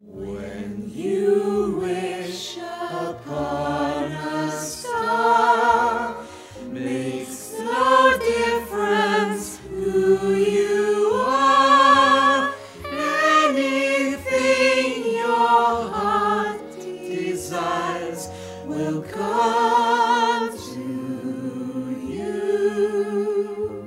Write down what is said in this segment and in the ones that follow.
When you wish upon a star, makes no difference who you are. Anything your heart desires will come to you.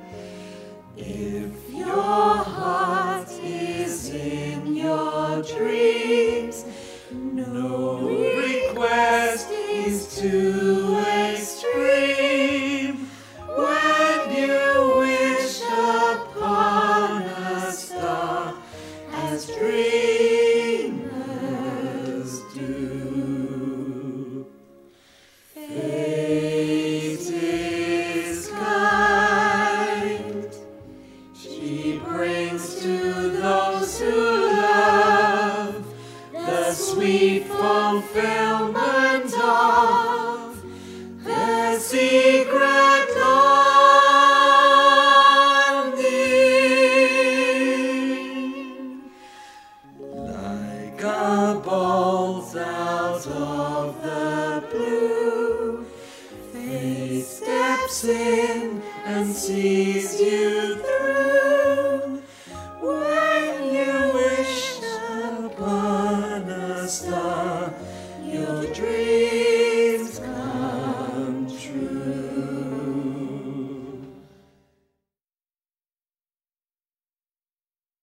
If your heart is in your dreams, no request is too extreme. When you wish upon a star, as dreamers do, fate is kind. She brings to those who love the sweet fulfillment of their secret longing. Like a bolt out of the blue, fate steps in and sees you through. When you wish upon a star, you'll dream.